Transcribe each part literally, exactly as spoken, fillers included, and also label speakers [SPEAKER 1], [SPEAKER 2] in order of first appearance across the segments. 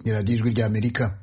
[SPEAKER 1] ni radiyo ijwi ry'Amerika.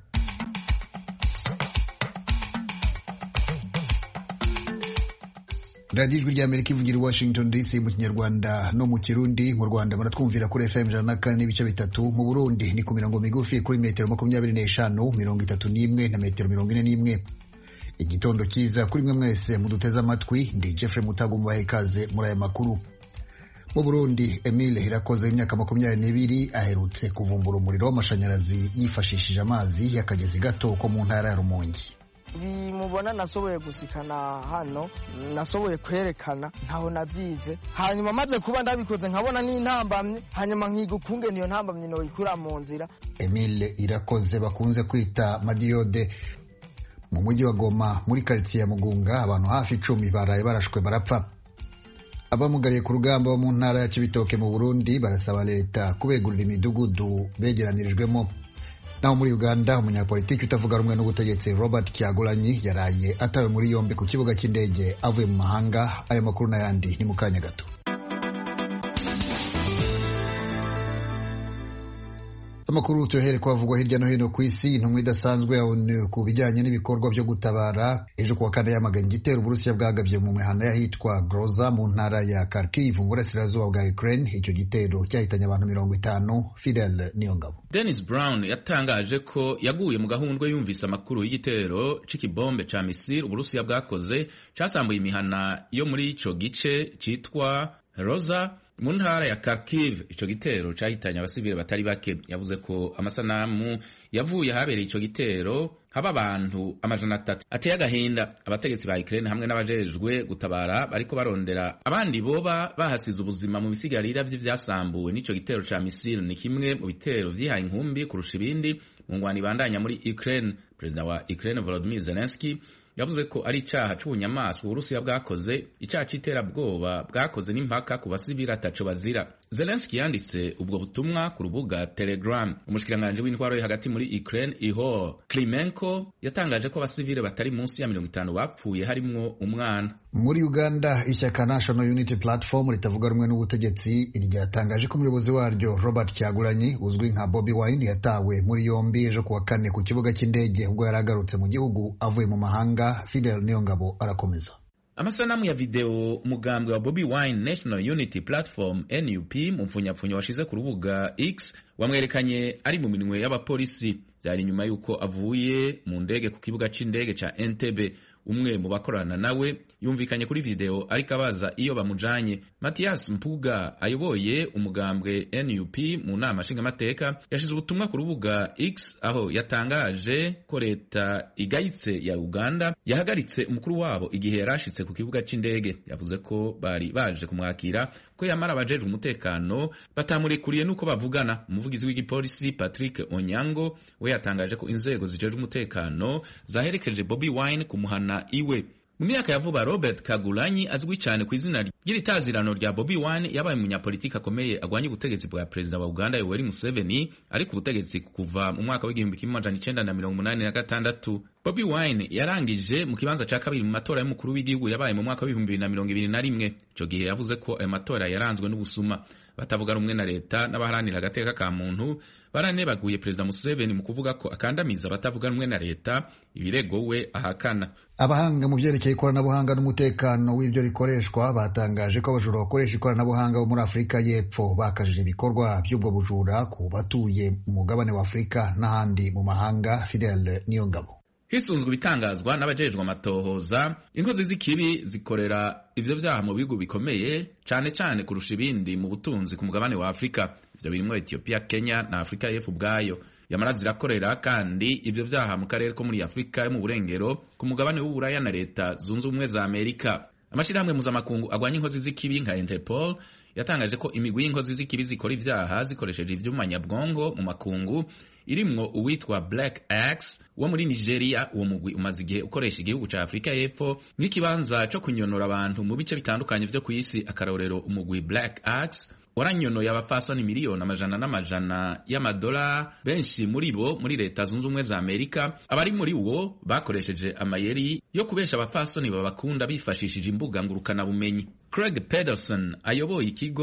[SPEAKER 1] radiyo ijwi ry'Amerika ivugira i Washington D C mu Kinyarwanda no mu Kirundi. Mu Rwanda baratwumvira kuri F M ijana na kane n'ibice bitatu, mu Burundi ni ku mirongo migufi kuri metero makumyabiri n'eshanu, mirongo itatu n'imwe na metero mirongo ine n'imwe. Igitondo cyiza kuri mwe mwese muduteze amatwi. Ndi Jeffrey Mutago mubahe ikaze muri aya makuru. Mu Burundi, Emile Irakoze w'imyaka makumyabiri n'ibiri aherutse kuvumbura umuriro w'amashanyarazi yifashishije amazi y'akagezi gato ko mu ntara ya Rumonge.
[SPEAKER 2] Bimubona nasoboye gusikana hano, nasoboye kwerekana ntaho navyize, hanyuma maze kuba ndabikoze nkabona n'intambamye, hanyuma nkiga ukungene iyo ntambamye no ikura mu nzira.
[SPEAKER 1] Emile Irakoze bakunze kwita Madiode, mu mujyi wa Goma muri quartier ya Mugunga, abantu hafi icumi baraye barashwe barapfa. Abamugariye ku rugamba bo mu ntara ya Cibitoke mu Burundi barasaba leta kubegurira imidugudu begeranirijwemo. Naho muri Uganda, umunyapolitiki utavuga rumwe n'ubutegetsi Robert Kyagulanyi yaraye atawe muri yombi ku kibuga cy'indege avuye mu mahanga. Aya makuru n'ayandi ni mu kanya gato. Amakuru tuhere kwavugwa hirya no hino ku isi. Intumwa idasanzwe ya ONU ku bijyanye n'ibikorwa byo gutabara ejo kuwa kane yamaganye igitero Uburusiya bwagabye mu mihana y'ahitwa Groza mu ntara ya Kharkiv mu burasirazuba bwa Ukraine. Icyo gitero cyahitanye abantu mirongo itanu. Fidel Niyongabo.
[SPEAKER 3] Dennis Brown yatangaje ko yaguye mu gahundwe yumvise amakuru y'igitero c'ikibombe ca misile Uburusiya bwakoze casambuye imihana yo muri ico gice citwa Roza mu ntara ya Kharkiv. Ico gitero cahitanye abasivile batari bake. Yavuze ko amasanamu yavuye habereye ico gitero haba abantu amajana atatu ateye agahinda. Abategetsi ba Ukraine hamwe n'abajejwe gutabara bariko barondera abandi boba bahasize ubuzima mu bisigarira vy'ivyasambuwe n'ico gitero ca misile. Ni kimwe mu bitero vyihaye inkumbi kurusha ibindi mu ngwani bandanya muri Ukraine. Perezida wa Ukraine Volodymyr Zelensky yavuze ko ari icaha c'ubunyamaswa Uburusiya bwakoze, icaha c'iterabwoba bwakoze n'impaka ku basivili ataco bazira. Zelensky yanditse ubwo butumwa ku rubuga Telegram. Umushikiranganje w'intwaro yo hagati muri Ukraine Ihor Klimenko yatangaje ko abasivili batari munsi ya mirongo itanu bapfuye harimwo umwana.
[SPEAKER 1] Muri Uganda, ishyaka National Unity Platform ritavuga rumwe n'ubutegetsi ryatangaje ko umuyobozi waryo Robert Kyagulanyi uzwi nka Bobi Wine yatawe muri yombi ejo kuwa kane ku kibuga cy'indege ubwo yaragarutse mu gihugu avuye mu mahanga. Fidel Niyongabo arakomeza.
[SPEAKER 3] Amasanamu ya video umugambwe wa Bobi Wine National Unity Platform N U P mu mfunyapfunya washize ku rubuga X wamwerekanye ari mu minwe y'abapolisi. Byari nyuma yuko avuye mu ndege ku kibuga c'indege ca Entebbe. Umwe mu bakorana nawe yumvikanye kuri video ariko abaza iyo bamujanye. Mathias Mpuga ayoboye umugambwe N U P mu nama nshingamateka yashize ubutumwa ku rubuga X aho yatangaje ko leta igayitse ya Uganda yahagaritse umukuru wabo igihe yarashitse ku kibuga c'indege. Yavuze ko bari baje kumwakira ko yamara abajejwe umutekano batamurikuriye nuko bavugana. Umuvugizi w'igipolisi Patrick Onyango we yatangaje ko inzego zijejwe umutekano zaherekeje Bobi Wine ku muhana iwe. Mu myaka ya vuba Robert Kyagulanyi azwi cyane ku izina ry'itazirano rya Bobi Wine yabaye umunyapolitiki akomeye agwanya ubutegetsi bwa perezida wa Uganda Yoweri Museveni ari ku butegetsi kuva mu mwaka w'igihumbi kimwe amajana icenda na mirongo umunani na gatandatu. Bobi Wine yarangije mu kibanza ca kabiri mu matora y'umukuru w'igihugu yabaye mu mwaka w'ibihumbi bibiri na mirongo ibiri na rimwe. Ico gihe yavuze ko ayo matora yaranzwe n'ubusuma. Batavuga rumwe na leta n'abaharanira agateka ka muntu baranebaguye perezida Museveni mu kuvuga ko akandamiza batavuga rumwe na leta, ibirego we ahakana.
[SPEAKER 1] Abahanga mu byerekeye ikoranabuhanga n'umutekano w'ibyo rikoreshwa batangaje ko abajura bakoresha ikoranabuhanga bo muri Afurika y'Epfo bakajije ibikorwa by'ubwo bujura ku batuye mu mugabane wa Afurika n'ahandi mu mahanga. Fidel Niyongabo.
[SPEAKER 3] Hisunzwe bitangazwa n'abajejwe amatohoza, inkozi z'ikibi zikorera ivyo vyaha mu bihugu bikomeye cane cane kurusha ibindi mu butunzi ku mugabane wa Afrika. Ivyo birimwo Ethiopia, Kenya na Afrika y'Epfo ubwayo. Yamara zirakorera kandi ivyo vyaha mu karere ko muri Afrika yo mu burengero ku mugabane w'Uburaya na leta zunze ubumwe za Amerika. Amashirahamwe mpuzamakungu agwanya inkozi z'ikibi nka Interpol yatangaje ko imigwi y'inkozi z'ikibi zikora ivyaha zikoresheje ivyuma nyabwongo mu makungu irimwo uwitwa Black Axe wo muri Nigeria. Uwo mugwi umaze igihe ukoresha igihugu ca Afrika y'Epfo nk'ikibanza co kunyonora abantu mu bice bitandukanye vyo kw'isi. Akarorero, umugwi Black Axe waranyonoye abafasoni miliyoni amajana n'amajana y'amadola, benshi muri bo muri leta zunze ubumwe za Amerika. Abari muri wo bakoresheje amayeri yo kubesha abafasoni babakunda bifashishije imbuga ngurukana bumenyi. Craig Pedersen ayoboye ikigo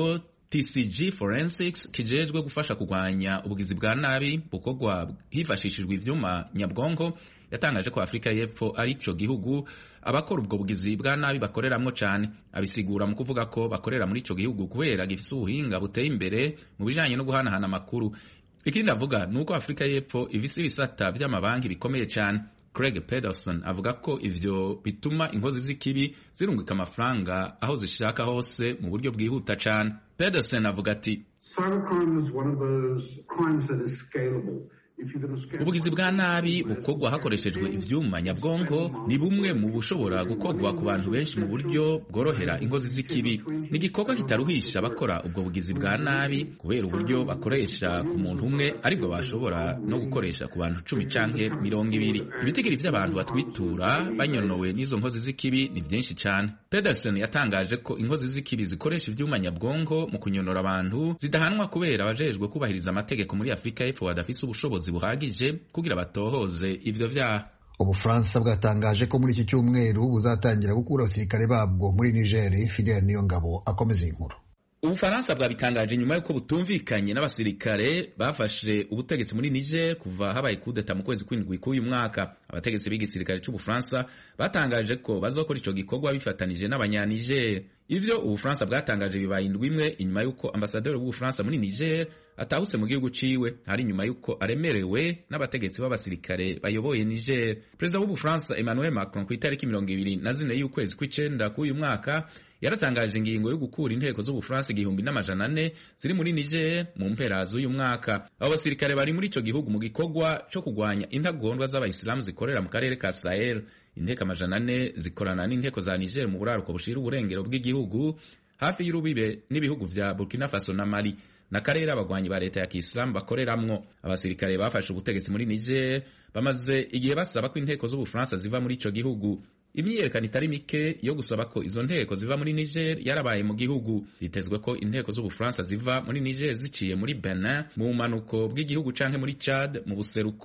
[SPEAKER 3] T C G Forensics kijejwe gufasha kugwanya ubugizi bwa nabi bukorwa hifashishijwe ivyuma nyabwonko yatangaje ko Afrika y'Epfo ari ico gihugu abakora ubwo bugizi bwa nabi bakoreramwo cane. Abisigura mu kuvuga ko bakorera muri ico gihugu kubera gifise ubuhinga buteye imbere mu bijanye no guhanahana amakuru. Ikindi avuga nuko Afrika y'Epfo ifise ibisata vy'amabanki bikomeye cane. Craig Pedersen avuga ko ivyo bituma inkozi z'ikibi zirungika amafaranga aho zishaka hose mu buryo bwihuta cane. Pedersen avuga ati
[SPEAKER 4] cybercrime is one of those crimes that is scalable.
[SPEAKER 3] Ubugizi bwa nabi bukorwa hakoreshejwe ivyuma nyabwonko ni bumwe mu bushobora gukorwa ku bantu benshi mu buryo bworohera inkozi z'ikibi. Ni igikorwa kitaruhisha abakora ubwo bugizi bwa nabi kubera uburyo bakoresha ku muntu umwe aribwo bashobora no gukoresha ku bantu cumi canke mirongo ibiri. Ibitigiri vy'abantu batwitura banyonowe n'izo nkozi z'ikibi ni vyinshi cane. Pedersen yatangaje ko inkozi z'ikibi zikoresha ivyuma nyabwonko mu kunyonora abantu zidahanwa kubera abajejwe kubahiriza amategeko muri Afrika y'Epfo badafise ubushobozi buhagije kugira batohoze ivyo vyaha.
[SPEAKER 1] Ubufaransa bwatangaje ko muri iki cyumweru buzatangira gukura abasirikare babwo muri Niger. Fidel Niyongabo akomeza inkuru.
[SPEAKER 3] Ubufaransa bwabitangaje nyuma yuko butumvikanye n'abasirikare bafashe ubutegetsi muri Niger kuva habaye kudeta mu kwezi kw'indwi k'uyu mwaka. Abategetsi b'igisirikare c'Ubufaransa batangaje ko bazokora ico gikorwa bifatanije n'abanyaniger. Ivyo Ubufaransa bwatangaje bibaye indwi imwe inyuma yuko ambasaderi w'Ubufaransa muri Niger atahutse mu gihugu ciwe, hari nyuma yuko aremerewe n'abategetsi b'abasirikare bayoboye Niger. Perezida w'Ubufaransa Emmanuel Macron ku itariki mirongo ibiri na zine y'ukwezi kw'icenda k'uyu mwaka yaratangaje ingingo yo gukura inteko z'Ubufaransa igihumbi n'amajana ane ziri muri Niger mu mpera z'uyu mwaka. Abo basirikare bari muri ico gihugu mu gikorwa co kugwanya intagondwa z'abayisilamu zikorera mu karere ka Sahel. Inteko amajana ane zikorana n'inteko za Niger mu buraruko bushira uburengero bw'igihugu hafi y'urubibe n'ibihugu vya Burkina Faso na Mali na karere abagwanyi ba leta ya Kiislamu bakoreramwo. Abasirikare bafashe ubutegetsi muri Niger bamaze igihe basaba ko inteko z'Ubufaransa ziva muri ico gihugu. Imyiyerekano itari mike yo gusaba ko izo nteko ziva muri Niger yarabaye mu gihugu. Bitezwe ko inteko z'Ubufaransa ziva muri Niger ziciye muri Benin mu manuko bw'igihugu canke muri Chad mu buseruko.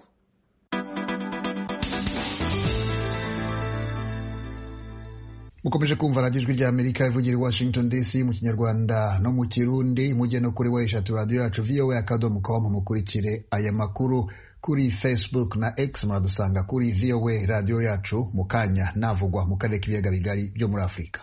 [SPEAKER 1] Mukomeje kumva radio Ijwi rya Amerika ivugira i Washington D C mu Kinyarwanda no mu Kirundi. Mujye no kuri weshatu radio yacu V O A akadomo com mukurikire aya makuru. Kuri Facebook na X muradusanga kuri V O A radio yacu. Mukanya navugwa mu karere k'ibiyaga bigari byo muri Afrika.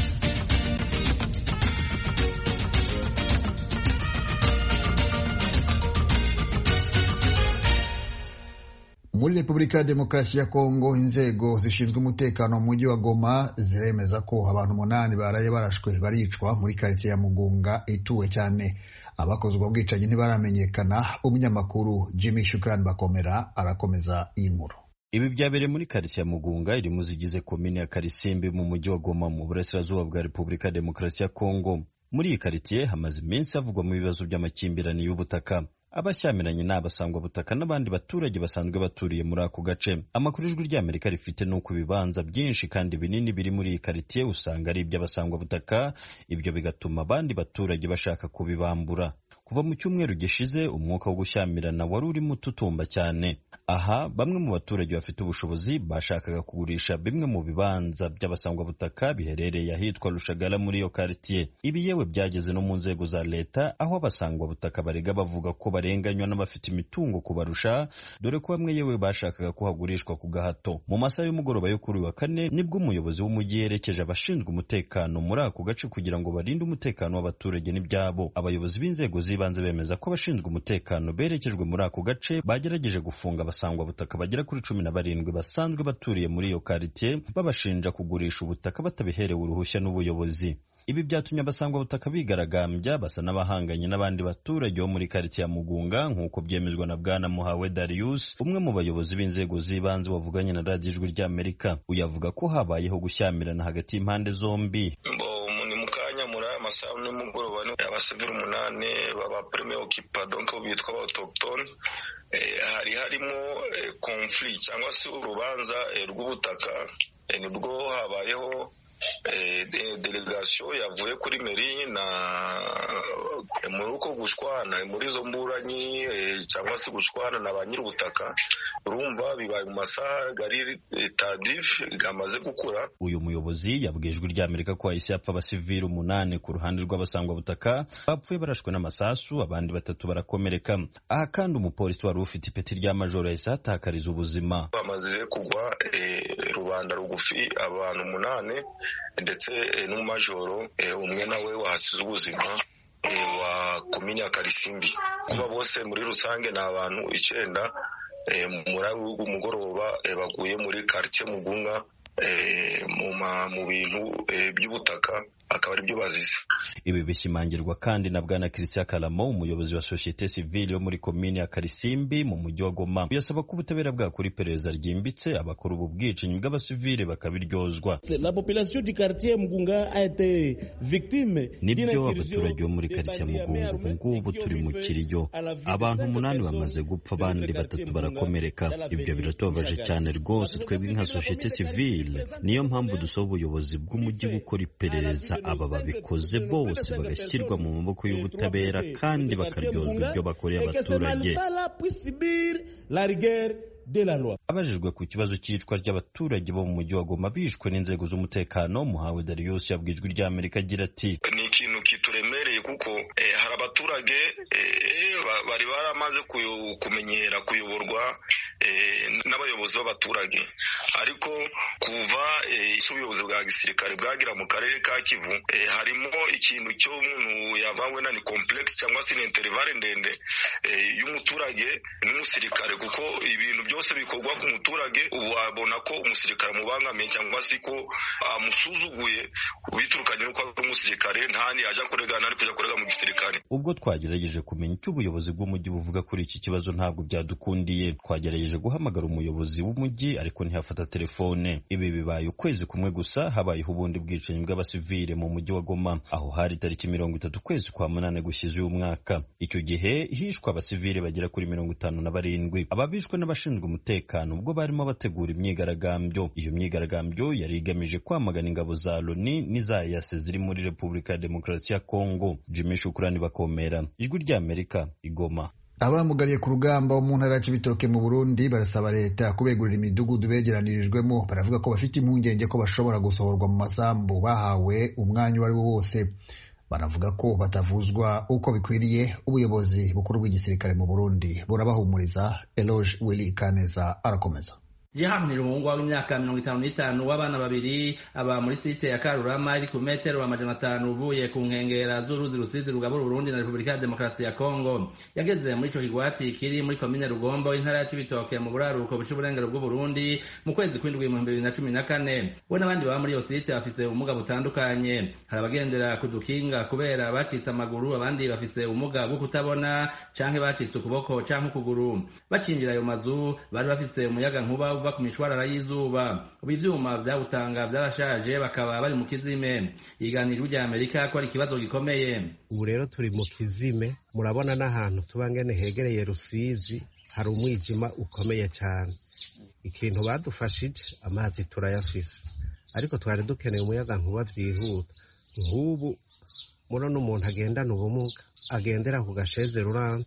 [SPEAKER 1] Muri Repubulika ya Demokarasi ya Kongo, inzego zishinzwe umutekano mu mujyi wa Goma ziremeza ko abantu umunani baraye barashwe baricwa muri quartier ya Mugunga ituwe cyane. Abakoze ubwo bwicanyi ntibaramenyekana. Umunyamakuru Jimmy Shukran Bakomera arakomeza iyi nkuru.
[SPEAKER 5] Ibi byabereye muri quartier ya Mugunga iri mu zigize komine ya Karisimbi mu mujyi wa Goma mu burasirazuba bwa Repubulika ya Demokarasi ya Kongo. Muri iyi quartier hamaze iminsi havugwa mu bibazo by'amakimbirane y'ubutaka. Abashyamiranye n'abasangwa butaka n'abandi baturage basanzwe baturiye muri ako gace. Amakuru Ijwi rya Amerika rifite nuko ibibanza byinshi kandi binini biri muri iyi quartier usanga ari iby'abasangwa butaka, ibyo bigatuma abandi baturage bashaka kubibambura. Kuva mu cyumweru gishize umwuka wo gushyamirana wari urimo ututumba cyane. Aha bamwe mu baturage bafite ubushobozi bashakaga kugurisha bimwe mu bibanza by'abasangwa butaka biherereye ahitwa Rushagara muri iyo quartier. Ibi yewe byageze no mu nzego za leta, aho abasangwa butaka barega bavuga ko barenganywa n'abafite imitungo kubarusha, dore ko bamwe yewe bashakaga kuhagurishwa ku gahato. Mu masaha y'umugoroba yo kuri wa kane nibwo umuyobozi w'umujyi yerekeje abashinzwe umutekano muri ako gace kugira ngo barinde umutekano w'abaturage n'ibyabo. Abayobozi b'inzego z'ibanze bemeza ko abashinzwe umutekano berekejwe muri ako gace bagerageje gufunga abasangwa butaka bagera kuri cumi na barindwi basanzwe baturiye muri iyo quartier, babashinja kugurisha ubutaka batabiherewe uruhushya n'ubuyobozi. Ibi byatumye abasangwa butaka bigaragambya basa n'abahanganye n'abandi baturage bo muri quartier ya Mugunga, nk'uko byemezwa na Bwana Muhawe Darius, umwe mu bayobozi b'inzego z'ibanze wavuganye na Radio Ijwi rya Amerika. Uyavuga ko habayeho gushyamirana hagati y'impande zombi.
[SPEAKER 6] Amasaha n'umugoroba ni abasivili umunani baba premier occupant donc bitwa autochtone. Hari harimo conflict cyangwa se urubanza rw'ubutaka, nibwo habayeho delegation yavuye kuri meri na muri uko gushwana muri izo mburanyi cyangwa se gushwana na ba nyir'ubutaka, urumva bibaye mu masaha gari tardif gamaze gukura.
[SPEAKER 5] Uyu muyobozi yabwiye Ijwi ry'Amerika ko hahise hapfa abasivili umunani ku ruhande rw'abasangwa butaka, bapfuye barashwe n'amasasu, abandi batatu barakomereka. Aha kandi umupolisi wari ufite ipeti rya majoro yahise ahatakariza ubuzima.
[SPEAKER 6] Bamaze kugwa rubanda rugufi abantu umunani ndetse n'umumajoro umwe nawe wahasize ubuzima wa komini ya Karisimbi. Kuba bose muri rusange ni abantu icyenda muri umugoroba baguye muri quartier Mugunga mu bintu by'ubutaka, akaba ari byo bazize.
[SPEAKER 5] Ibi bishimangirwa kandi na Bwana Christian Kalamo, umuyobozi wa societe civile yo muri komini ya Karisimbi mu mujyi wa Goma. Yasaba ko ubutabera bwakora iperereza ryimbitse, abakora ubu bwicanyi bw'abasivile bakabiryozwa.
[SPEAKER 7] La population du quartier Mugunga a été victime.
[SPEAKER 5] Nibyo abaturage bo muri quartier Mugunga ubu ngubu turi mu kiriyo, abantu umunani bamaze gupfa, abandi batatu barakomereka. Ibyo biratubabaje cyane rwose twebwe nka societe civile. Niyo mpamvu dusaba ubuyobozi bw'umujyi gukora iperereza, aba babikoze bose bagashyirwa mu maboko y'ubutabera kandi bakaryozwa ibyo bakoreye abaturage. Abajijwe ku kibazo cy'icwa ry'abaturage bo mu mujyi wa Goma bishwe n'inzego z'umutekano, Muhawe Darius yabwiye Ijwi ry'Amerika agira ati:
[SPEAKER 6] ni ikintu kituremereye kuko eh, hari abaturage eh, bari baramaze kumenyera kuyoborwa eh, n'abayobozi b'abaturage, ariko kuva eh, ubuyobozi bwa gisirikare bwagira mu karere ka Kivu eh, harimo ikintu cyo umuntu yabawe na ni complex cyangwa se intervale ndende eh, y'umuturage n'umusirikare, kuko ibintu byose bikorwa ku muturage ubu abona ko umusirikare mubangamiye cyangwa se ko amusuzuguye biturukanye nuko ari umusirikare, ntani aja kuregana ari kuja kurega mu gisirikare.
[SPEAKER 5] Ubwo twagerageje kumenya icyo ubuyobozi bw'umujyi buvuga kuri iki kibazo ntabwo byadukundiye. Twagerageje guhamagara umuyobozi w'umujyi ariko ntihafata telefone. Ibi bibaye ukwezi kumwe gusa habayeho ubundi bwicanyi bw'abasivile mu mujyi wa Goma, aho hari tariki mirongo itatu ukwezi kwa munane gushize uyu mwaka. Icyo gihe hishwe abasivile bagera kuri mirongo itanu na barindwi. Ababishwe n'abashinzwe umutekano ubwo barimo bategura imyigaragambyo. Iyo myigaragambyo yari igamije kwamagana ingabo za Loni n'iza E A C ziri muri Repubulika ya Demokarasi ya Kongo. Jimmy Shukrani Bakomera, Ijwi ry'Amerika, Igoma.
[SPEAKER 1] Abamugariye ku rugamba wo mu ntara ya Cibitoke mu Burundi barasaba leta kubegurira imidugudu begeranirijwemo. Baravuga ko bafite impungenge ko bashobora gusohorwa mu masambu bahawe umwanya wari wo wose. Banavuga ko batavuzwa uko bikwiriye. Ubuyobozi bukuru bw'igisirikare mu Burundi burabahumuriza. Eloge Willy Kaneza arakomeza.
[SPEAKER 8] Jihamnira umuhungu w'imyaka mirongo itanu n'itanu w'abana babiri aba muri site ya Karurama iri ku metero amajana atanu uvuye ku nkengera z'uruzi rusizi rugabura Burundi na Repubulika ya Demokarasi ya Kongo. Yageze muri ico kigwati kiri muri komine Rugombo intara ya Cibitoke mu buraruko bw'uburengero bw'u Burundi mu kwezi kw'indwi mu bibiri na cumi na kane. We n'abandi baba muri iyo site bafise ubumuga butandukanye. Hari abagendera ku dukinga kubera bacitse amaguru, abandi bafise ubumuga bwo kutabona canke bacitse ukuboko canke ukuguru. Bacinjira ayo mazu bari bafise umuyaga nkuba uva ku mishwarara y'izuba. Ivyuma vyabutanga vyarashaje bakaba bari mu kizime. Iganiro rya Amerika ko ari ikibazo gikomeye.
[SPEAKER 9] Ubu rero turi mu kizime, murabona n'ahantu tubangene hegereye Rusizi hari umwijima ukomeye cyane. Ikintu badufashije amazi turayafise, ariko twari dukeneye umuyaga nkuba vyihuta. Nk'ubu murabona umuntu agendana ubumuga agendera ku gasheze rurante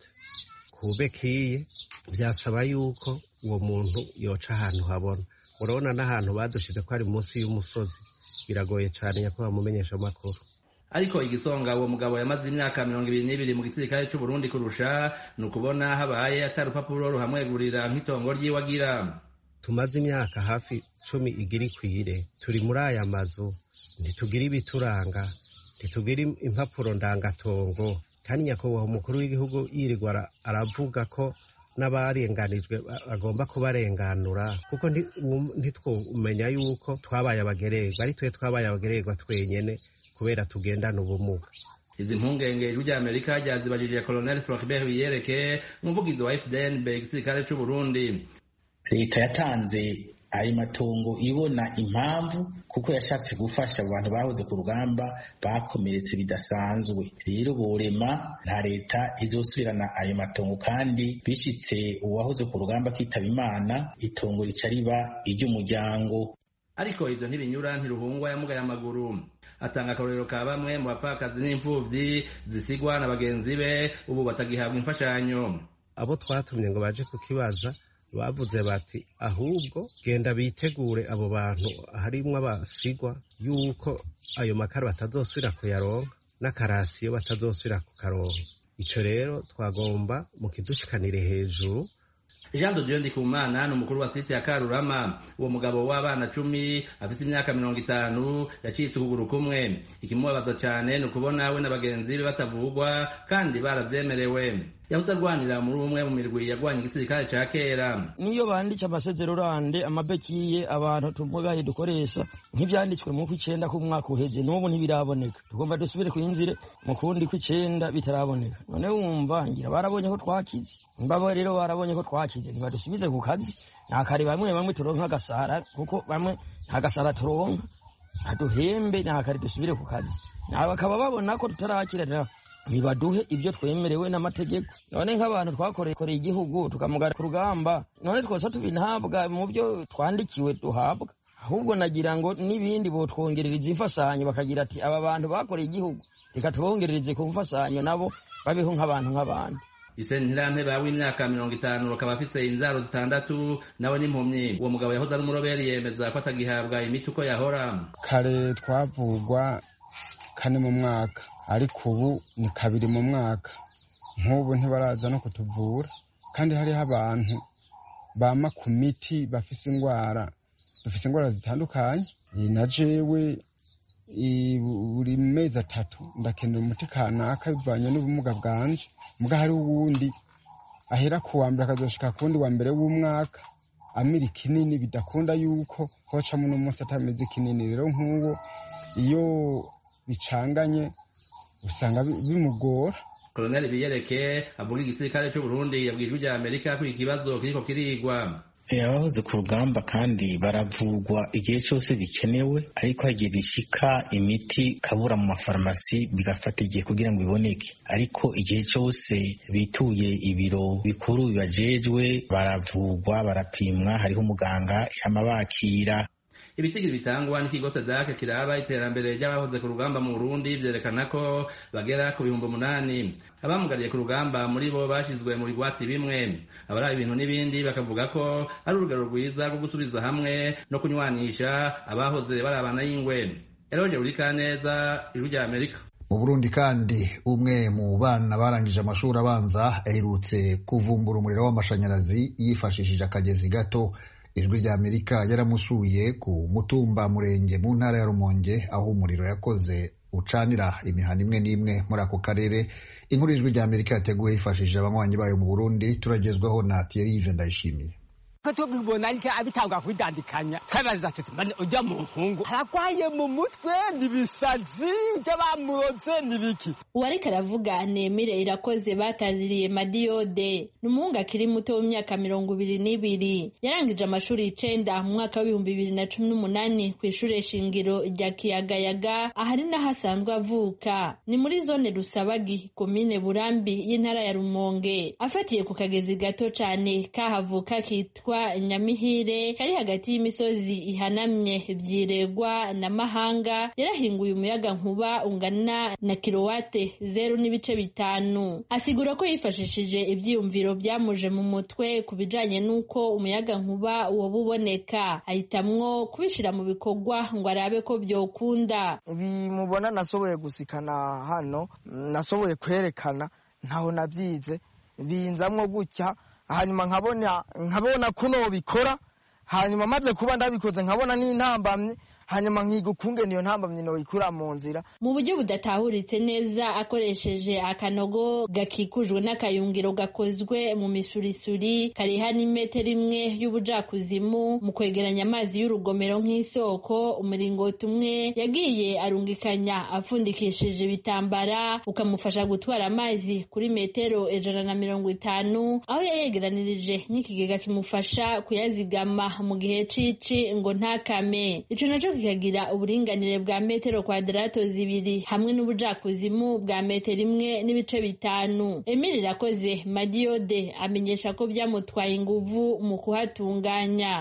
[SPEAKER 9] kubekiye, byasaba yuko uwo muntu yoca ahantu habona. Urabona n'ahantu badushize ko ari munsi y'umusozi, biragoye cyane nyako bamumenyesha amakuru.
[SPEAKER 8] Ariko igisonga uwo mugabo yamaze imyaka mirongo ibiri n'ibiri mu gisirikare cy'u Burundi kurusha nukubona habaye atarupapuro ruhamwegurira nk'itongo ryiwagira.
[SPEAKER 9] Tumaze imyaka hafi cumi igiri kwire turi muri aya mazu, ntitugira ibituranga, ntitugira impapuro ndangatongo. Kandi nyakubahwa umukuru w'igihugu yirirwa aravuga ko n'abarenganijwe bagomba kubarenganura, kuko ntitwumenya yuko twabaye abagererwa, ari twe twabaye abagererwa twenyene kubera tugendana ubumuga.
[SPEAKER 8] Izi mpungenge ijwi rya Amerika ryazibajije Colonel Floribert Biyereke, umuvugizi wa F D N B igisirikare cy'u Burundi.
[SPEAKER 10] Leta yatanze ayo matongo ibona impamvu kuko yashatse gufasha abantu bahoze ku rugamba bakomeretse bidasanzwe. Rero borema nta leta izosubirana ayo matongo, kandi bishitse uwahoze ku rugamba kitaba Imana itongo rica riba iry'umuryango.
[SPEAKER 8] ariko ivyo ntibinyura ntiruhungwa yamugaye amaguru. Atanga akarorero ka bamwe mu bapfakazi n'imfuvyi zisigwa na bagenzi be ubu batagihabwa imfashanyo.
[SPEAKER 9] Abo twatumye ngo baje kukibaza bavuze bati ahubwo genda bitegure abo bantu harimwo abasigwa yuko ayo makara batazosubira kuyaronka n'akarasiyo batazosubira kukaronka. Ico rero twagomba mu kidushikanire hejuru.
[SPEAKER 8] Jean de Dieu Ndikumana ni umukuru wa site ya Karurama. Uwo mugabo w'abana cumi afite imyaka mirongo itanu yacitse ukuguru kumwe. Ikimubabaza cyane ni ukubona we na bagenzi be batavugwa kandi baravyemerewe. Yahuze arwanira muri umwe mu mirwi yagwanye igisirikare ca kera.
[SPEAKER 2] Niyo banditse amasezerorande amabekiye abantu tumugaye dukoresha nk'ivyanditswe mu kw'icenda ku mwaka uheze n'ubu ntibiraboneka. Tugomba dusubire kwinzire mu kundi kw'icenda bitaraboneka. None wumva ngira barabonye ko twakize. Mbabo rero barabonye ko twakize ntibadusubize ku kazi. Nakari bamwe bamwe turonka gasara kuko bamwe nta gasara turonka. Aduhembe nakari dusubire ku kazi. Nabo bakaba babona ko tutarakirana nibaduhe ibyo twemerewe n'amategeko. None nk'abantu twakoreye igihugu tukamugara ku rugamba none twose tubinhabwa mu byo twandikiwe duhabwa. Ahubwo nagira ngo nibindi bo twongerereza imfasanyo bakagira ati aba bantu bakoreye igihugu reka tubongerereze ku mfasanyo nabo babeho nk'abantu nk'abantu.
[SPEAKER 8] Isen Ntirampe bawe imyaka mirongo itanu bakaba afise inzaro zitandatu nawe n'impumyi. Uwo mugabo yahoze ari umuroberi yemeza ko atagihabwa imiti uko yahora.
[SPEAKER 11] Kare twavugwa kane mu mwaka ariko ubu ni kabiri mu mwaka. Nk'ubu ntibaraza no kutuvura kandi hariho abantu bama ku miti bafise ingwara dufise ingwara zitandukanye. Na jewe buri mezi atatu ndakenera umuti kanaka bivanye n'ubumuga bwanje. Muga hari uwundi ahera ku wa mbere akazoshika kundi wa mbere w'umwaka amira kinini bidakunda yuko hoca mu n'umunsi atameze kinini. Rero nk'uwo iyo bicanganye usanga bimugora.
[SPEAKER 8] Colonel Biyereke avuga igisirikare cy'u Burundi yabwijwe rya Amerika ko ikibazo kiriko kirigwa.
[SPEAKER 10] Abahoze ku rugamba kandi baravugwa igihe cyose bikenewe, ariko hagiye bishika imiti kabura mu mafarmasi bigafata igihe kugira ngo iboneke. Ariko igihe cyose bituye ibiro bikuru bibajejwe baravugwa barapimwa, hariho umuganga yamabakira.
[SPEAKER 8] Ibitigiri bitangwa n'ikigo Sadaka kiraba iterambere ry'abahoze ku rugamba mu Burundi byerekana ko bagera ku bihumbi umunani. Abamugariye ku rugamba muri bo bashizwe mu bigwati bimwe. Abari ibintu n'ibindi bakavuga ko ari urugero rwiza rwo gusubiza hamwe no kunywanisha abahoze barabana y'ingwe. Eroje Urikaneza, Ijwi rya Amerika.
[SPEAKER 1] Mu Burundi kandi umwe mu bana barangije amashuri abanza aherutse kuvumbura umuriro w'amashanyarazi yifashishije akagezi gato. Ijwi rya Amerika yaramusuye ku mutumba Murenge mu ntara ya Rumonge aho umuriro yakoze ucanira imihana imwe n'imwe muri ako karere. Inkuru Ijwi rya Amerika yateguye yifashishije abanywanyi bayo mu Burundi, turagezwaho na Thierry Ndayishimiye.
[SPEAKER 12] Kato bibona ariko abitanga kwidandikanya twabaza tuti mbane ujya mu nkungu harakwaye mu mutwe nibisazi by'abamuroze nibiki.
[SPEAKER 13] Uwareka aravuga Nemire Irakoze bataziriye Madiode n'umuhungu akiri muto w'imyaka mirongo ibiri n'ibiri yarangije amashuri icenda mu mwaka w'ibihumbi bibiri na cumi n'umunani ku ishure shingiro rya Kiyagayaga ahari n'ahasanzwe avuka ni muri zone Rusabagi komine Burambi y'intara ya Rumonge. Afatiye ku kagezi gato cane kahavuka kitwa Nyamihire kari hagati y'imisozi ihanamye Vyiregwa na Mahanga yarahinguye umuyaga nkuba ungana na kilowate zero n'ibice bitanu. Asigura ko yifashishije ivyiyumviro byamuje mu mutwe kubijanye nuko umuyaga nkuba wobuboneka ahitamwo kubishira mu bikorwa ngo arabe ko byokunda.
[SPEAKER 2] Bimubona nasoboye gusikana hano nasoboye kwerekana ntaho navyize binzamwo gutya hanyuma nkabona nkabona kuno bikora hanyuma maze kuba ndabikoze nkabona n'intambamye hanyuma nkigukunge niyo ntambamye no ikura mu nzira
[SPEAKER 13] mu buryo budatahuritse neza akoresheje akanogo gakikujwe n'akayungiro gakozwe mu misurisuri kariha n'imetero imwe y'ubujakuzimu mu kwegeranya amazi y'urugomero nk'isoko. Umuringoti umwe yagiye arungikanya apfundikishije ibitambara ukamufasha gutwara amazi kuri metero ijana na mirongo itanu aho yayegeranirije n'ikigega kimufasha kuyazigama mu gihe cici ngo ntakame. Ico naco kikagira uburinganire bwa metero kwadrato zibiri hamwe n'ubujakuzimu bwa metero imwe n'ibice bitanu. Emile Irakoze Madiode amenyesha ko byamutwaye inguvu mu kuhatunganya.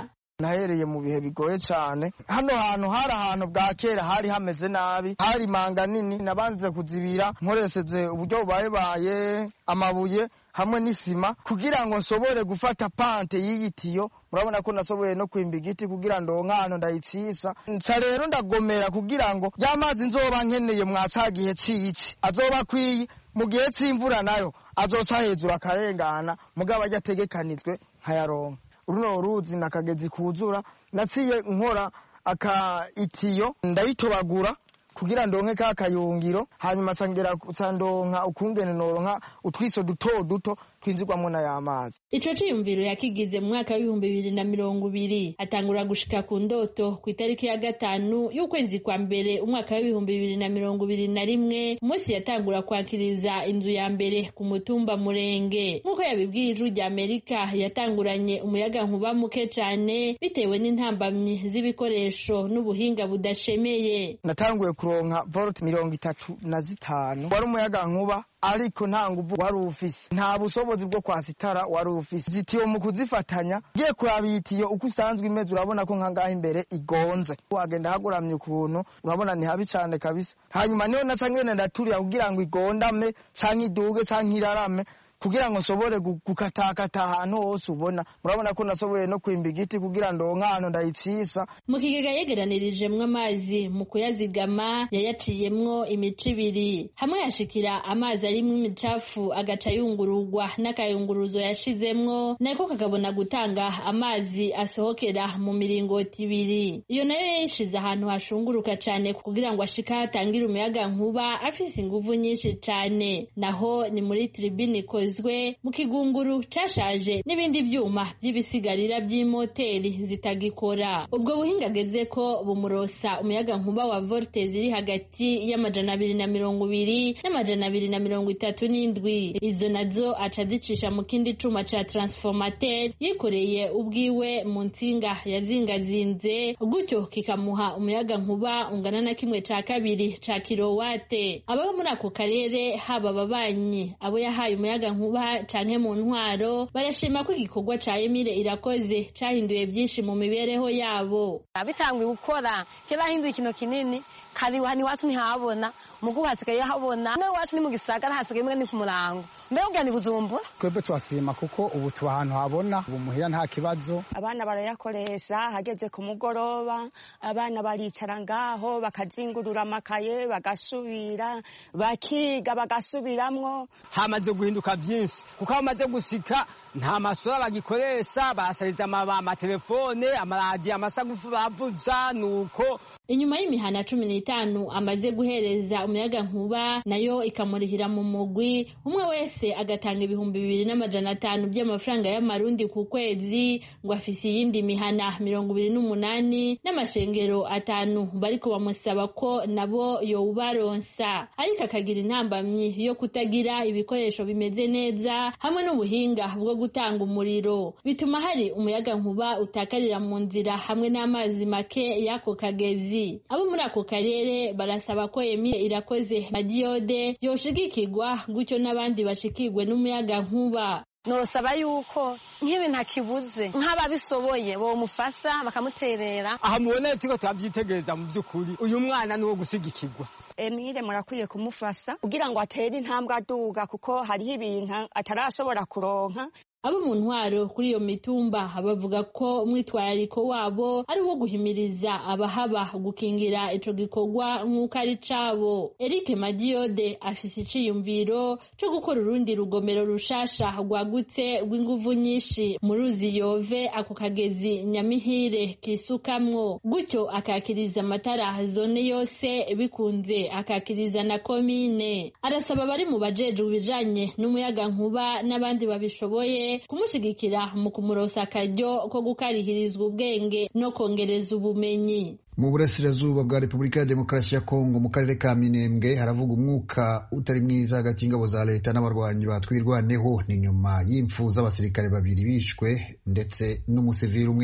[SPEAKER 2] nahereye mu bihe bigoye cyane. Hano hantu hari ahantu bwa kera hari hameze nabi, hari manga nini, nabanze kuzibira nkoresheje uburyo bubayebaye, amabuye hamwe n'isima kugira ngo nsobore gufata pante y'igitiyo. Murabona ko nasoboye no kwimba igiti kugira ngo nkano ndayicisa. Nsa rero ndagomera kugira ngo y'amazi nzoba nkeneye mwacagihe cici azoba kwiye mu gihe c'imvura nayo azoca hejuru akarengana mugabo ajya ategekanizwe nkayaronka. Runo ruzi nakagezi kuzura naciye nkora aka itiyo ndayitobagura kugira ndonke ka kayungiro, hanyuma sangera sandonka ukungene noronka utwiso duto duto twinzirwamo na y'amazi.
[SPEAKER 13] Ico ciyumviro yakigize mu mwaka w'ibihumbi bibiri na mirongo ibiri atangura gushika ku ndoto ku itariki ya gatanu y'ukwezi kwa mbere umwaka w'ibihumbi bibiri na mirongo ibiri na rimwe, umunsi yatangura kwakiriza inzu ya mbere ku mutumba Murenge. Nk'uko yabibwiye Ijwi rya Amerika, yatanguranye umuyaga nkuba muke cane bitewe n'intambamyi z'ibikoresho n'ubuhinga budashemeye.
[SPEAKER 2] Natanguye kuronka volt mirongo itatu na zitanu, wari umuyaga nkuba ariko nta nguvu wari ufise, nta bushobozi bwo kwasitara wari ufise. Zitiyo mu kuzifatanya giye kurabitiyo uko usanzwe imeze, urabona ko nkangaha imbere igonze, wagenda haguramye ukuntu urabona ni habi cyane kabisa. Hanyuma niyo naca ngene ndaturira kugira ngo igondame canke iduge canke irarame kugira ngo nsobore gukatakata ahantu hose ubona. Murabona ko nasoboye no kwimba igiti kugira ngo nkano ndayicisa.
[SPEAKER 13] Mu kigega yegeranirijemwo amazi mu kuyazigama yayaciyemwo imico ibiri, hamwe yashikira amazi arimwo imicafu agaca yungururwa n'akayunguruzo yashizemwo, nako kakabona gutanga amazi asohokera mu miringoti ibiri. Iyo nayo yayishize ahantu hashunguruka cane kugira ngo ashika hatangira umuyaga nkuba afise inguvu nyinshi cane. Naho ni muri tribune mu kigunguru cashaje n'ibindi vyuma vy'ibisigarira vy'imoteri zitagikora. Ubwo buhinga ageze ko bumurosa umuyaga nkuba wa voltage ziri hagati y'amajana abiri na mirongo ibiri n'amajana abiri na mirongo itatu n'indwi. Izo nazo aca zicisha mu kindi cuma ca transformateur yikoreye ubwiwe mu nsinga yazingazinze, gutyo kikamuha umuyaga nkuba ungana na kimwe ca kabiri ca kilowate. Ababa muri ako karere, haba ababanyi, abo yahaye umuyaga nkuba canke mu ntwaro, barashima ko igikorwa ca Emile Irakoze cahinduye byinshi mu mibereho yabo.
[SPEAKER 14] Abitangwe gukora cyo bahinduye ikintu kinini, kari hani wacu ntihabona, mugu hasigaye habona. No wacu ni mu gisagara, hasigaye mwe ni ku murango. Mbega ugani Bujumbura?
[SPEAKER 15] Twebwe twasima kuko ubu tuba ahantu habona, ubu muhira nta kibazo.
[SPEAKER 16] Abana barayakoresha hageze ku mugoroba, abana baricara ngaho bakazingurura amakaye bagasubira, bakiga bagasubiramwo.
[SPEAKER 12] Hamaze guhinduka byinshi kuko bamaze gushika nta masora bagikoresha, basariza amatelefone, amaradiyo, amasagufu bavuza. Nuko
[SPEAKER 13] inyuma y'imihana cumi n'itanu amaze guhereza umuyaga nkuba, nayo ikamurihira mu mugwi, umwe wese agatanga ibihumbi bibiri n'amajana atanu by'amafaranga y'amarundi ku kwezi, ngo afise iyindi mihana mirongo ibiri n'umunani n'amashengero atanu bariko bamusaba ko nabo yowubaronsa, ariko akagira intambamyi yo kutagira ibikoresho bimeze neza hamwe n'ubuhinga bwo gutanga umuriro, bituma hari umuyaga nkuba utakarira mu nzira hamwe n'amazi make y'ako kagezi. Abo muri ako karere barasaba ko Emile Irakoze Madiode yoshigikirwa gutyo n'abandi bashikirwe n'umuyaga nkuba.
[SPEAKER 14] Nosaba yuko nk'ibintu akibuze nk'ababisoboye bo mufasa bakamuterera.
[SPEAKER 12] Aha mubone tuko twavyitegereza mu by'ukuri uyu mwana niwo gusigikirwa.
[SPEAKER 16] Emile murakwiye kumufasa kugira ngo atere intambwe aduga, kuko hariho ibintu atarashobora kuronka.
[SPEAKER 13] Abo mu ntwaro kuri iyo mitumba bavuga ko umwitwarariko wabo ari wo guhimiriza abahaba gukingira ico gikorwa nk'uko ari cabo. Eric Madiode afise iciyumviro co gukora urundi rugomero rushasha rwagutse rw'inguvu nyinshi mu ruzi Yove, ako kagezi Nyamihire kisukamwo, gutyo akakiriza amatara zone yose, bikunze akakiriza na komine. Arasaba bari mu bajejwe bijanye n'umuyaga nkuba n'abandi babishoboye kumushigikira mu kumurosa akaryo ko gukarihirizwa ubwenge no kongereza ubumenyi.
[SPEAKER 1] Mu burasirazuba bwa Repubulika ya Demokarasi ya Kongo mu karere ka Minembwe haravuga umwuka utari mwiza hagati y'ingabo za leta n'abarwanyi batwirwaneho, ni nyuma y'imfu z'abasirikare babiri bishwe ndetse n'umusivili umwe.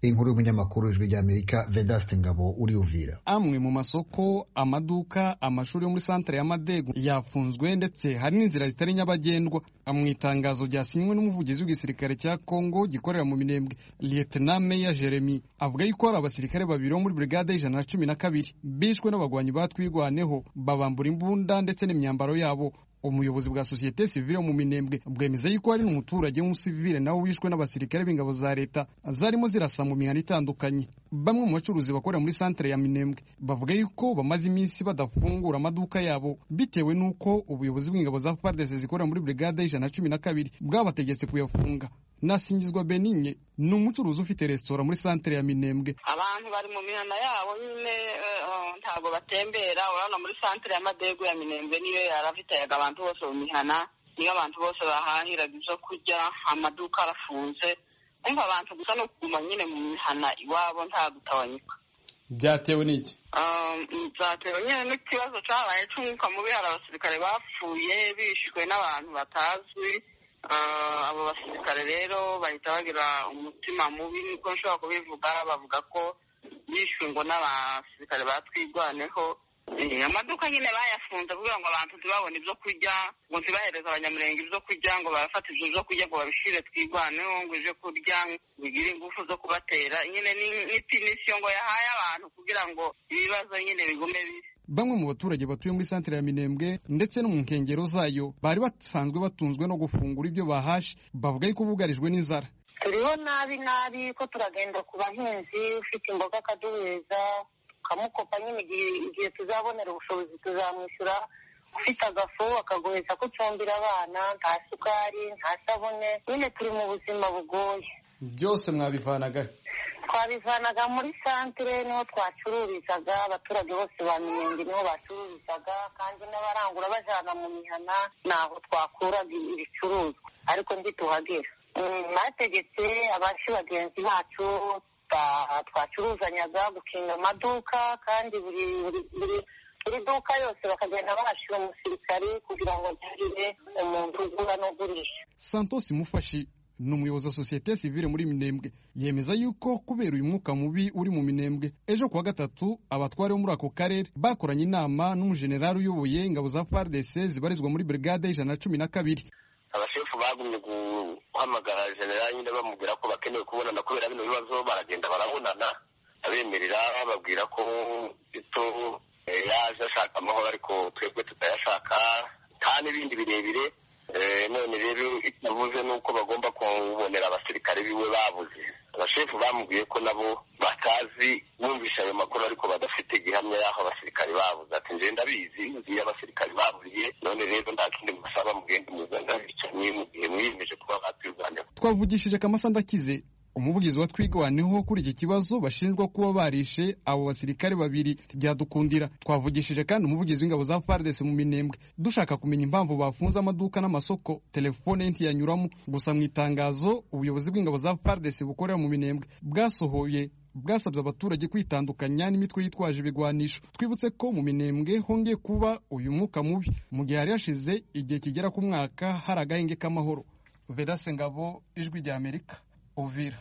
[SPEAKER 1] inkuru y'umunyamakuru w'ijwi ry'Amerika Vedaste Ngabo uri Uvira.
[SPEAKER 17] Amwe mu masoko, amaduka, amashuri yo muri centre ya Madegu yafunzwe ndetse hari n'inzira zitari nyabagendwa. Mu itangazo ryasinywe n'umuvugizi w'igisirikare cya Kongo gikorera mu Minembwe, Lieutenant Meya Jeremy avuga yuko hari abasirikare babiri bo muri brigade y'ijana na cumi na kabiri bishwe n'abagwanyi batwigwaneho babambura imbunda ndetse n'imyambaro yabo. Umuyobozi bwa societe civile mu Minembwe bwemeza yuko hari n'umuturage w'umusivile nawe wishwe n'abasirikare b'ingabo za leta zarimo zirasa mu mihana itandukanye. Bamwe mu bacuruzi bakorera muri centre ya Minembwe bavuga yuko bamaze iminsi badafungura amaduka yabo bitewe n'uko ubuyobozi bw'ingabo za F A R D C zikorera muri brigade y'ijana na cumi na kabiri bwabategetse kuyafunga. Nasingizwa Benigne ni umucuruzi ufite restaurant muri centre ya Minembwe.
[SPEAKER 18] Abantu bari mu mihana yabo nyine ntago batembera, urabona muri centre ya Madegu ya Minembwe niyo yaravitayaga abantu bose mu mihana, niyo abantu bose bahahiraga ibyo kurya, amaduka arafunze, umva abantu gusa no kuguma nyine mu mihana iwabo nta gutawanyika.
[SPEAKER 17] Byatewe n'iki?
[SPEAKER 18] Byatewe nyine n'ikibazo cyabaye cy'umwuka mubi, hari abasirikare bapfuye bishwe n'abantu batazwi. Abo basirikare rero bahita bagira umutima mubi, niko nshobora kubivuga, bavuga ko bishwe ngo n'abasirikare batwigwaneho. Amaduka nyine bayafunze kugira ngo abantu ntibabone ibyo kurya, ngo ntibahereze abanyamurenge ibyo kurya, ngo barafata ibyo byo kurya ngo babishire twigwaneho, ngo ije kurya bigire ingufu zo kubatera. Nyine ni pinisiyo ngo yahaye abantu kugira ngo ibibazo nyine bigume bisi.
[SPEAKER 17] Bamwe mu baturage batuye muri centre ya Minembwe ndetse no mu nkengero zayo bari basanzwe batunzwe no gufungura ibyo bahashe, bavuga yuko bugarijwe n'inzara.
[SPEAKER 19] Turiho nabi nabi ko turagenda ku bahinzi, ufite imboga akaduheza kamukopa nyine igihe tuzabonera ubushobozi tuzamwishyura, ufite agafu akagoheza ko cumbira abana, nta sukari nta sabune, nyine turi mu buzima bugoye.
[SPEAKER 17] Byose mwabivanaga?
[SPEAKER 19] Twabivanaga muri centre niho twacururizaga, abaturage bose ba Minembwe niho bacururizaga, kandi n'abarangura bajana mu mihana naho twakuraga ibicuruzwa, ariko ntituhagera. Bategetse abashi bagenzi bacu twacuruzanyaga gukinga amaduka, kandi buri buri buri duka yose bakagenda bahashira umusirikari kugira ngo bagire umuntu ugura n'ugurisha.
[SPEAKER 17] Santos Mufashi ni umuyobozi wa societe civile muri Minembwe yemeza yuko kubera uyu mwuka mubi uri mu Minembwe, ejo kuwa gatatu abatware bo muri ako karere bakoranye inama n'umujenerali uyoboye ingabo za F A R D C zibarizwa muri brigade y'ijana na cumi na kabiri.
[SPEAKER 20] Abashefu bagumye guhamagara generali nyine bamubwira ko bakeneye kubonana kubera bino bibazo, baragenda barabonana abemerera bababwira ko ito yaje ashaka amahoro ariko twebwe tutayashaka kandi ibindi birebire. None rero itavuze nuko bagomba kubonera abasirikare biwe babuze. Abashefu bamubwiye ko nabo batazi bumvisha ayo makuru ariko badafite gihamya y'aho abasirikare babuze. Ati nje ndabizi nzi abasirikare baburiye, none rero nta kindi musaba mugende muzanga bicanye mu gihe mwiyemeje kuba batwirwanya.
[SPEAKER 17] Twavugishije Kamasa Ndakize, umuvugizi wa twigwaneho kuri iki kibazo bashinjwa kuba barishe abo basirikare babiri byadukundira. Twavugishije kandi umuvugizi w'ingabo za F A R D C mu Minembwe dushaka kumenya impamvu bafunze amaduka n'amasoko, telefone ntiyanyuramo. Gusa mu itangazo ubuyobozi bw'ingabo za F A R D C bukorera mu Minembwe bwasohoye bwasabye abaturage kwitandukanya n'imitwe yitwaje ibigwanisho. Twibutse ko mu Minembwe hongeye kuba uyu mwuka mubi mu gihe hari hashize igihe kigera ku mwaka hari agahenge k'amahoro. Vedaste Ngabo, Ijwi ry'Amerika, Uvira.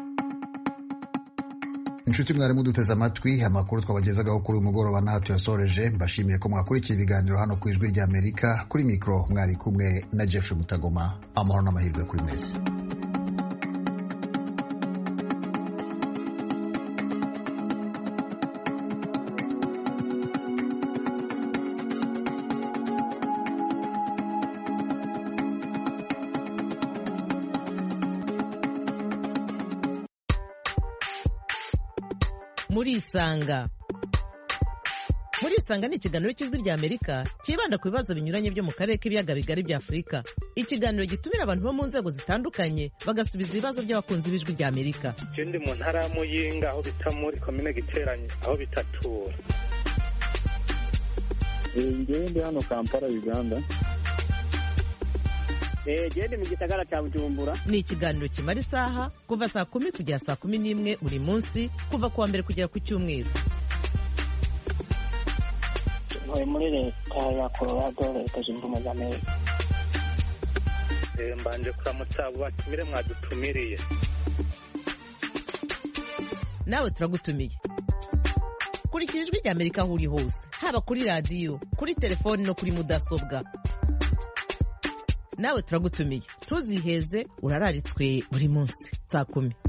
[SPEAKER 1] Inshuti mwarimu duteze amatwi, amakuru twabagezagaho kuri uyu mugoroba naho tuyasoreje. Mbashimiye ko mwakurikiye ibiganiro hano ku Ijwi ry'Amerika. Kuri mikro mwari kumwe na Jeff Mutagoma. Amahoro n'amahirwe kuri mwese.
[SPEAKER 21] Murisanga. Murisanga ni ikiganiro cy'Ijwi ry'Amerika kibanda ku bibazo binyuranye byo mu karere k'ibiyaga bigari bya Afurika. Ikiganiro gitumira abantu bo mu nzego zitandukanye bagasubiza ibibazo by'abakunzi b'Ijwi ry'Amerika.
[SPEAKER 22] Ikindi mu ntara ya Muyinga aho bita muri komine Giteranye aho bitatura.
[SPEAKER 23] Ngewe ndi hano Kampala, Uganda.
[SPEAKER 24] Gende mu gisagara cya Bujumbura.
[SPEAKER 21] Ni ikiganiro kimara isaha kuva saa kumi kugera saa kumi n'imwe buri munsi kuva kuwa mbere kugera ku cyumweru.
[SPEAKER 24] Ntuye muri leta ya Colorado, leta zunze ubumwe za Amerika.
[SPEAKER 22] Mbanje kuramutsa abo batumire mwadutumiriye.
[SPEAKER 21] nawe turagutumiye. Kurikira ijwi rya Amerika aho uri hose, haba kuri radiyo, kuri telefoni no kuri mudasobwa. Nawe turagutumiye, ntuziheze, urararitswe buri munsi saa kumi.